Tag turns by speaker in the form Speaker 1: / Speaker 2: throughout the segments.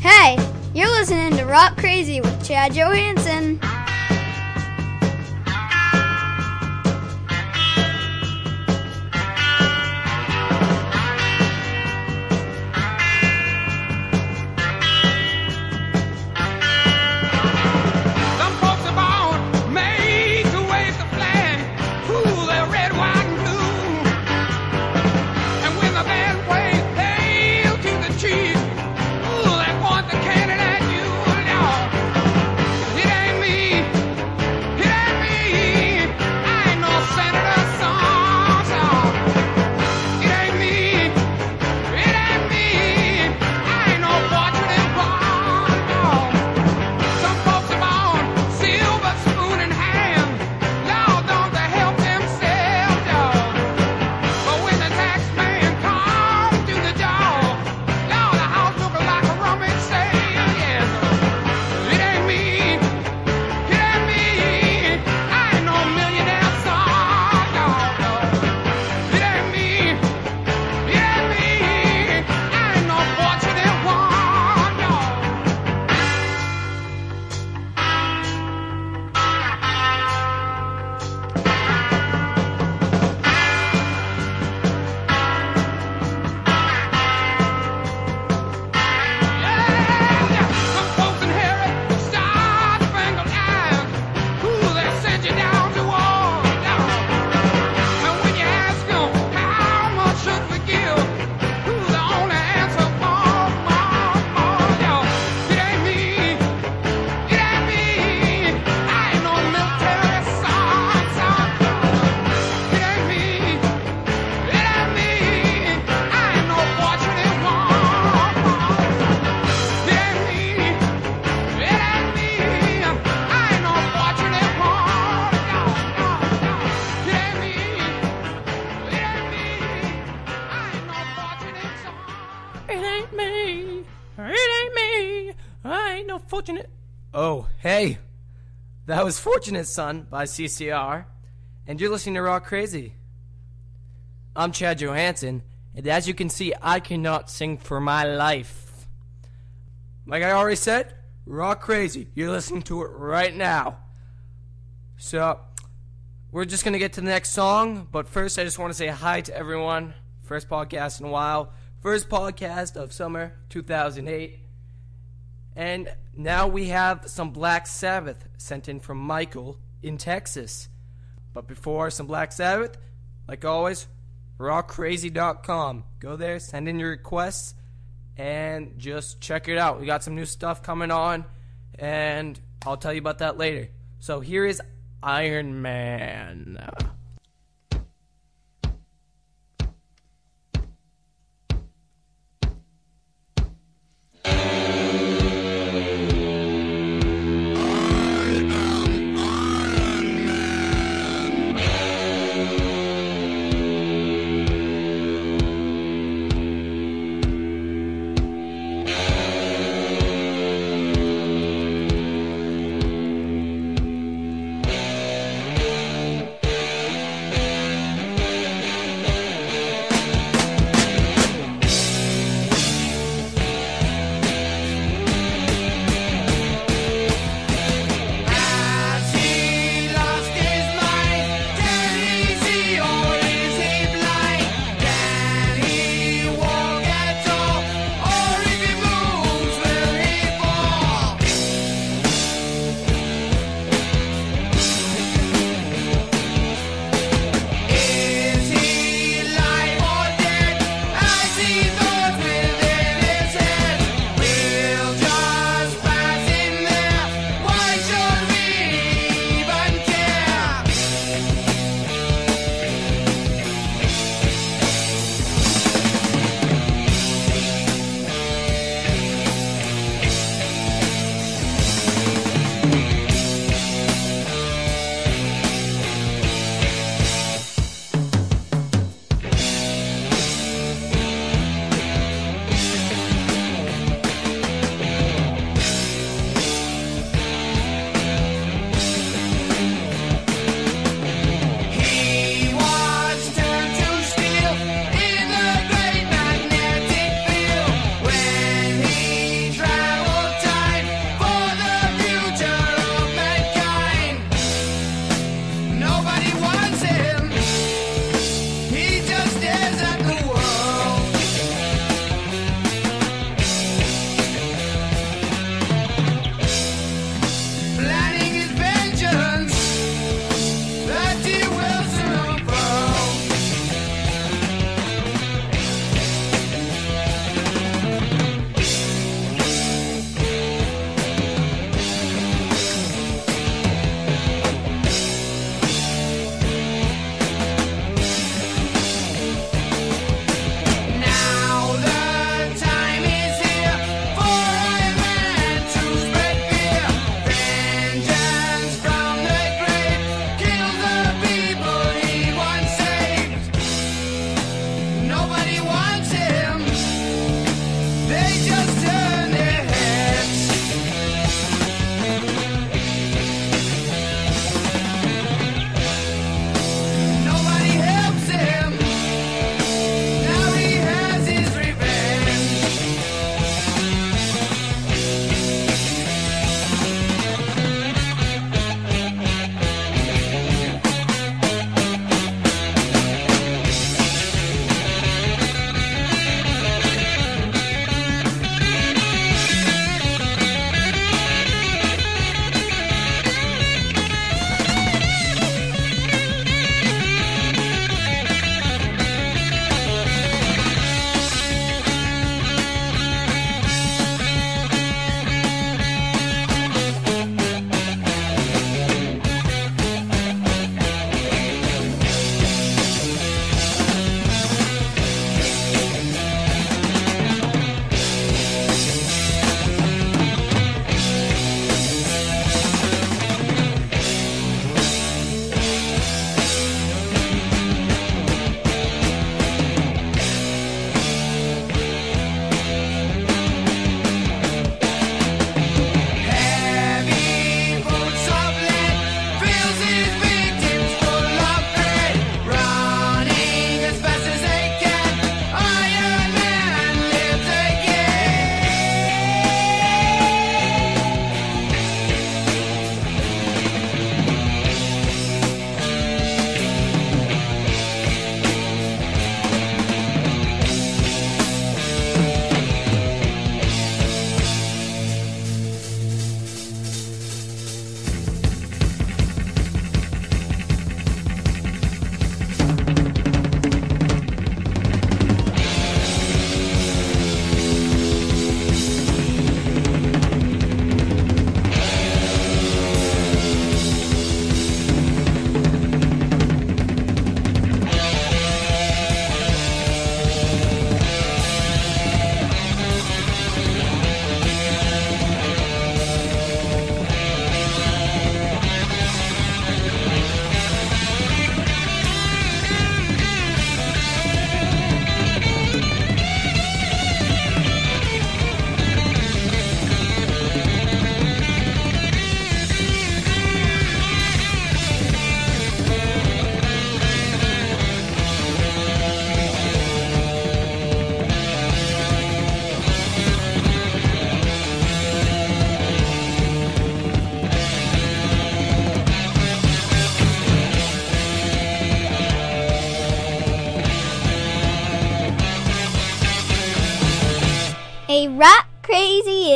Speaker 1: Hey, you're listening to Rock Crazy with Chad Johansson.
Speaker 2: Fortunate. Oh, hey. That was Fortunate Son by CCR, and you're listening to Rock Crazy. I'm Chad Johansson, and as you can see, I cannot sing for my life. Like I already said, Rock Crazy. You're listening to it right now. So, we're just going to get to the next song, but first I just want to say hi to everyone. First podcast in a while. First podcast of summer 2008. And now we have some Black Sabbath sent in from Michael in Texas. But before some Black Sabbath, like always, rockcrazy.com. Go there, send in your requests, and just check it out. We got some new stuff coming on, and I'll tell you about that later. So here is Iron Man.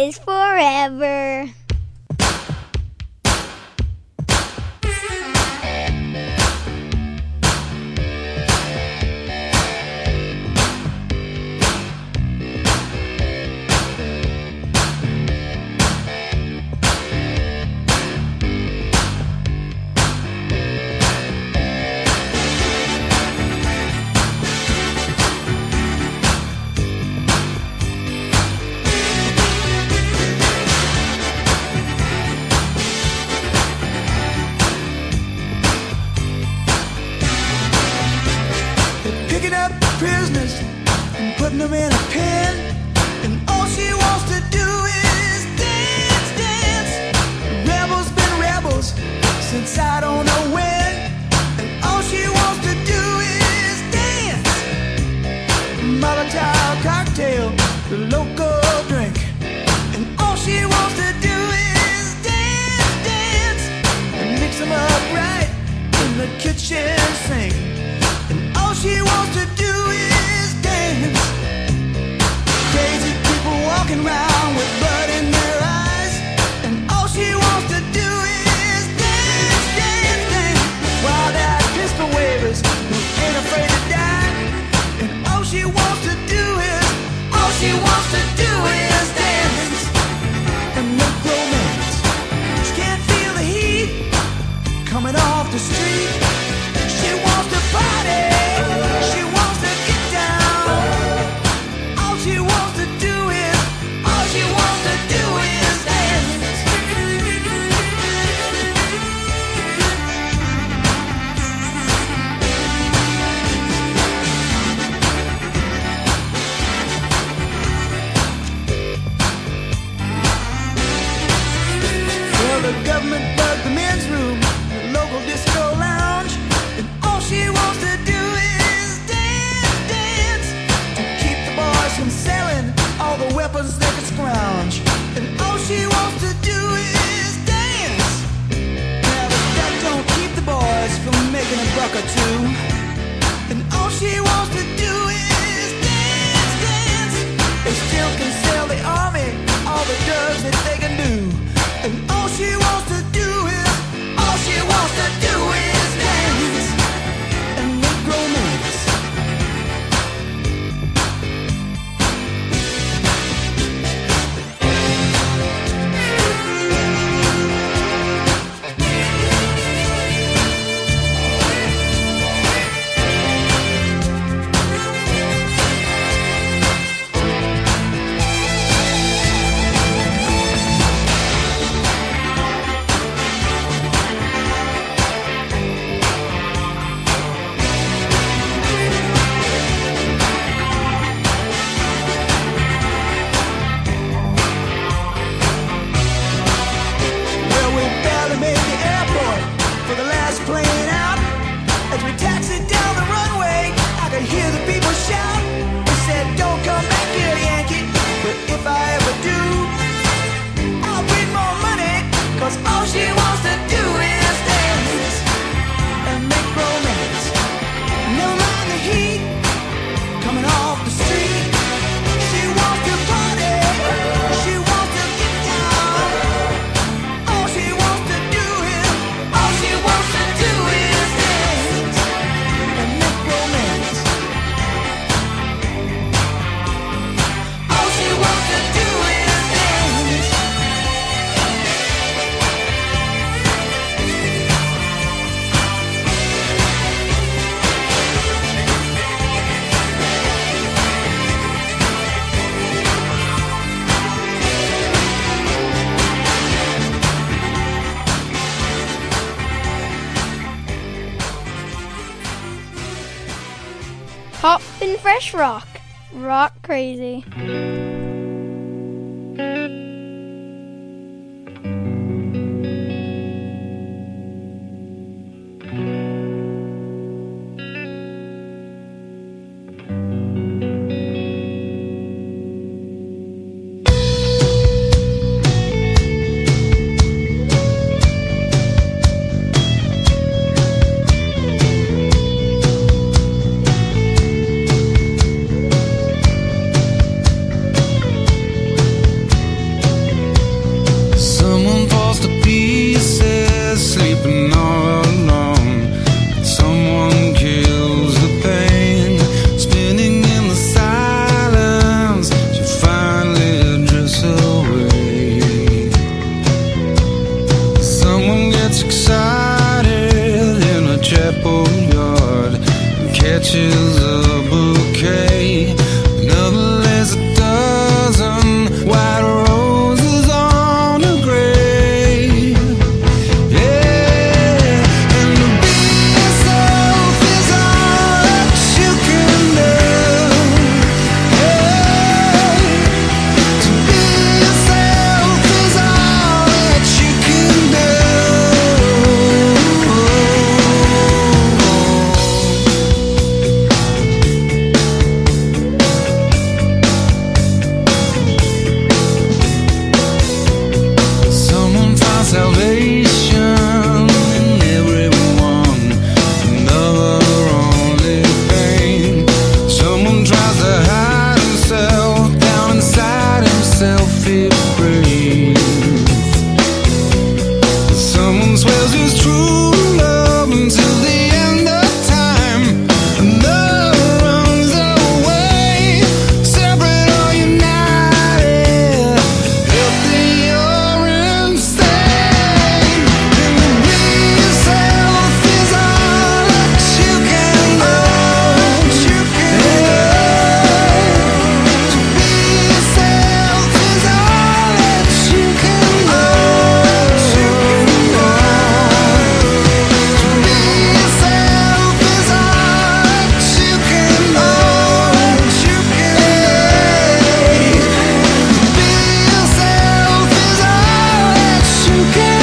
Speaker 1: always, forever.
Speaker 3: Prisoners and putting them in a pen, and all she wants to do is dance, dance. Rebels been rebels since I don't know when, and all she wants to do is dance. Molotov cocktail, the local drink, and all she wants to do is dance, dance, and mix them up right in the kitchen sink. And all she wants to do is dance. Crazy people walking around with blood in their eyes, and all she wants to do is dance, dance, dance. While that pistol wavers who ain't afraid to die, and all she wants to do is, all she wants to do is dance and make romance. She can't feel the heat coming off the street. She wants to party. She wants to get down. All she wants to do is, all she wants to do is dance. Well, the government bugged the men's room, the local disco lounge, and all she wants to do is dance, dance, to keep the boys from selling all the weapons they could scrounge. And all she wants to do is dance. Now, but that don't keep the boys from making a buck or two. And all she wants to do is dance, dance. They still can sell the army all the drugs that they can do. And all she wants to do is, all she wants to do is dance and make romance. Well, we barely made the airport for the last plane out. As we taxied down the runway, I could hear the people shout. They said, "Don't come back here, Yankee." But if I ever do, I'll bring more money, 'cause all she wants to do is dance and make romance. Never mind the heat coming off the street. She wants to party. She wants to get down. All she wants to do is, all she wants to do is dance and make romance. All she wants to do is dance.
Speaker 1: Hop and fresh rock. Rock crazy.
Speaker 3: it breaks. Someone swears it's true love until the end of time. Another runs away, separate or united, healthy or insane. And to be yourself is all that you can do. To be yourself is all that you can do. To be yourself is all that you can do. To be yourself is all that you can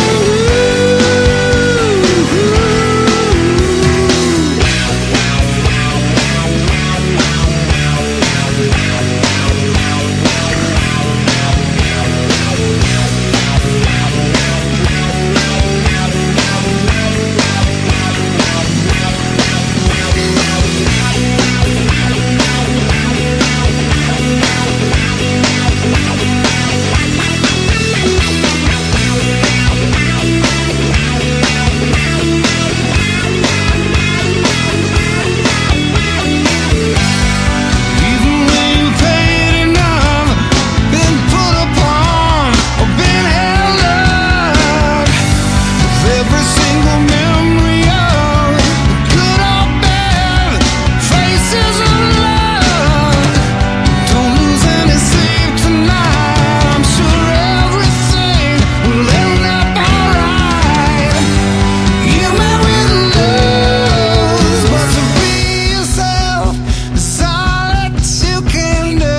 Speaker 3: even when you paid enough, been put upon or been held up, with every single memory of good or bad, faces of love. Don't lose any sleep tonight. I'm sure everything will end up alright. You met with love, but to be yourself is all that you can do.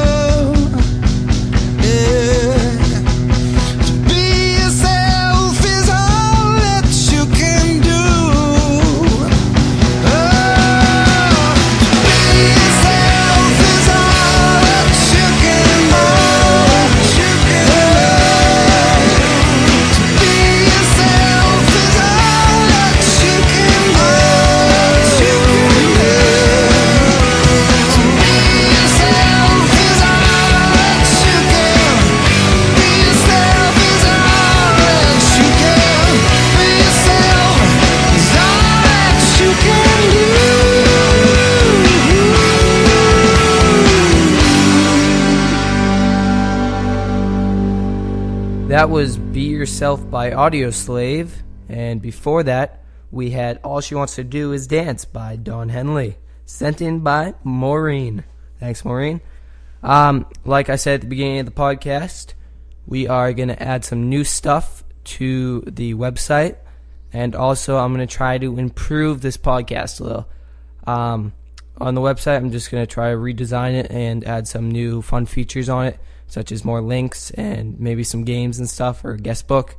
Speaker 3: Yeah. To be yourself is all that you can do. Oh, to be yourself is all that you can do. To be yourself is all that you can do. To be yourself is all that you can. Be yourself is all that you can. Be yourself is all that you can
Speaker 2: That was Be Yourself by Audioslave, and before that, we had All She Wants to Do Is Dance by Don Henley, sent in by Maureen. Thanks, Maureen. Like I said at the beginning of the podcast, we are going to add some new stuff to the website, and also I'm going to try to improve this podcast a little. On the website, I'm just going to try to redesign it and add some new fun features on it, such as more links and maybe some games and stuff, or a guest book.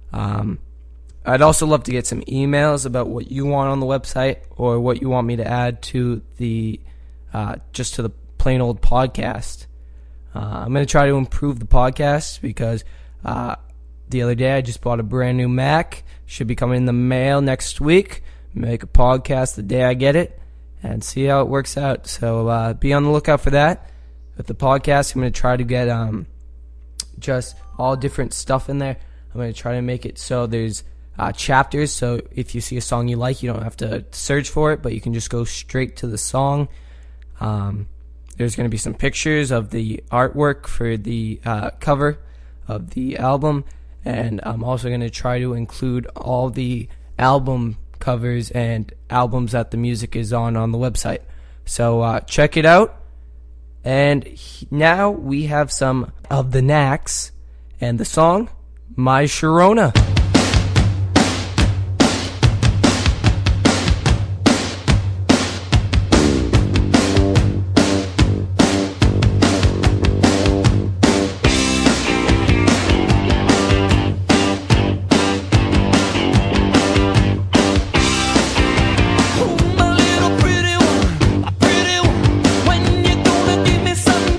Speaker 2: I'd also love to get some emails about what you want on the website, or what you want me to add to the just to the plain old podcast. I'm going to try to improve the podcast because the other day I just bought a brand new Mac. Should be coming in the mail next week. Make a podcast the day I get it and see how it works out. So be on the lookout for that. With the podcast, I'm going to try to get just all different stuff in there. I'm going to try to make it so there's chapters, so if you see a song you like, you don't have to search for it, but you can just go straight to the song. There's going to be some pictures of the artwork for the cover of the album, and I'm also going to try to include all the album covers and albums that the music is on the website. So check it out. And now we have some of the Knacks and the song My Sharona.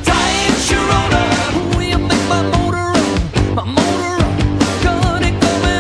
Speaker 3: My motor run, got it coming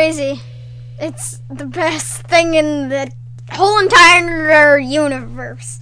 Speaker 1: crazy. It's the best thing in the whole entire universe.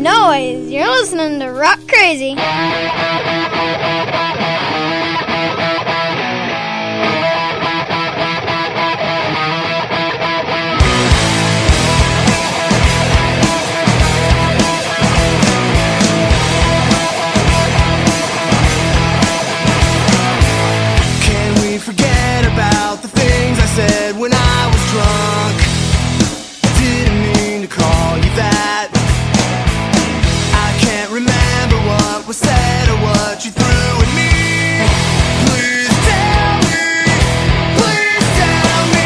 Speaker 1: noise. You're listening to Rock Crazy.
Speaker 3: Can we forget about the things I said when I was drunk? I didn't mean to call you that. I can't remember what was said or what you threw at me. Please tell me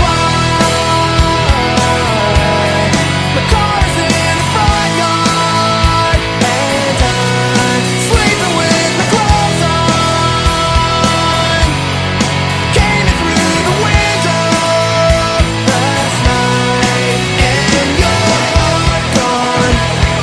Speaker 3: why. My car's in the front yard and I'm sleeping with my clothes on. Came in through the window last night and you're gone.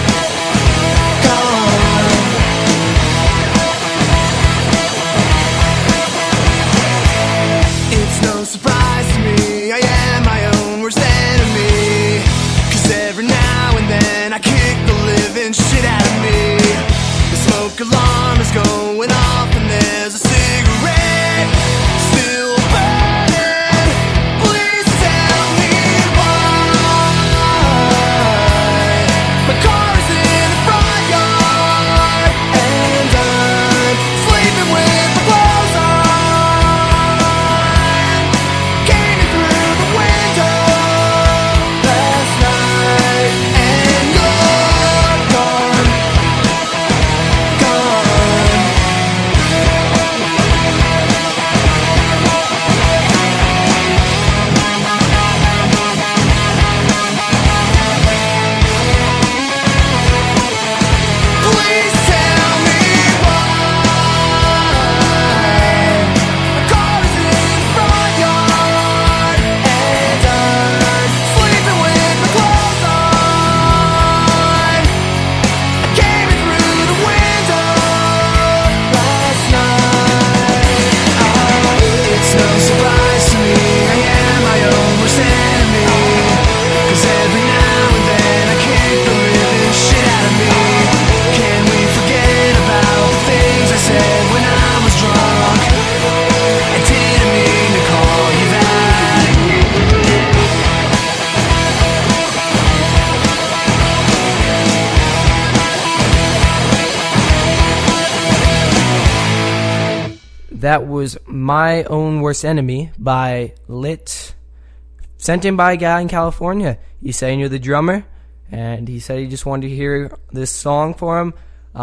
Speaker 3: It's no surprise to me, I am my own worst enemy. 'Cause every now and then I kick the living shit out of me. The smoke alarm is going off and there's a cigarette still burning. Please tell me why. My car's in the front yard and I'm sleeping with my clothes on. Came in through the window last night and you're gone. Please tell me why. My car is in the front yard and I'm sleeping with my clothes on. Came in through the window last night. It's no surprise to me, I am my own worst enemy. 'Cause every now and then I kick the living shit out of me. Can we forget about the things I said when I was drunk? I didn't mean to call you that.
Speaker 2: That was My Own Worst Enemy by Lit, sent in by a guy in California. He said he knew the drummer, and he said he just wanted to hear this song for him.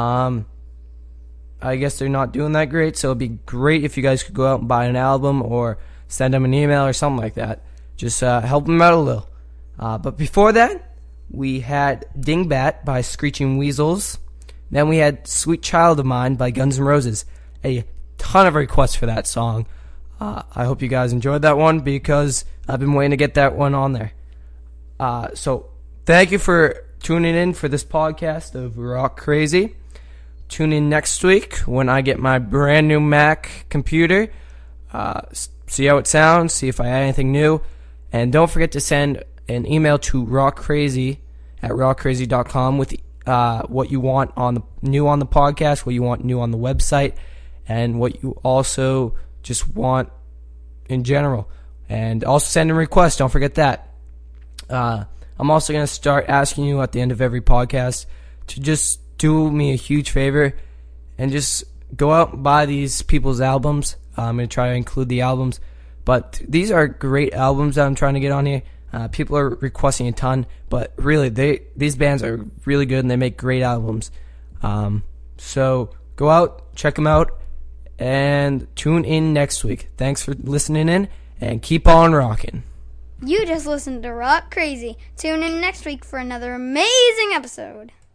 Speaker 2: I guess they're not doing that great, so it'd be great if you guys could go out and buy an album or send him an email or something like that. Just help him out a little. But before that, we had Dingbat by Screeching Weasels. Then we had Sweet Child of Mine by Guns N' Roses. A ton of requests for that song. I hope you guys enjoyed that one because I've been waiting to get that one on there. So thank you for tuning in for this podcast of Rock Crazy. Tune in next week when I get my brand new Mac computer. See how it sounds, see if I add anything new. And don't forget to send an email to rockcrazy@rockcrazy.com with what you want new on the podcast, what you want new on the website, and what you also just want in general. And also send in requests, don't forget that. I'm also going to start asking you at the end of every podcast to just do me a huge favor and just go out and buy these people's albums. I'm going to try to include the albums. But these are great albums that I'm trying to get on here. People are requesting a ton, but really, these bands are really good and they make great albums. So go out, check them out, and tune in next week. Thanks for listening in, and keep on rocking.
Speaker 1: You just listened to Rock Crazy. Tune in next week for another amazing episode.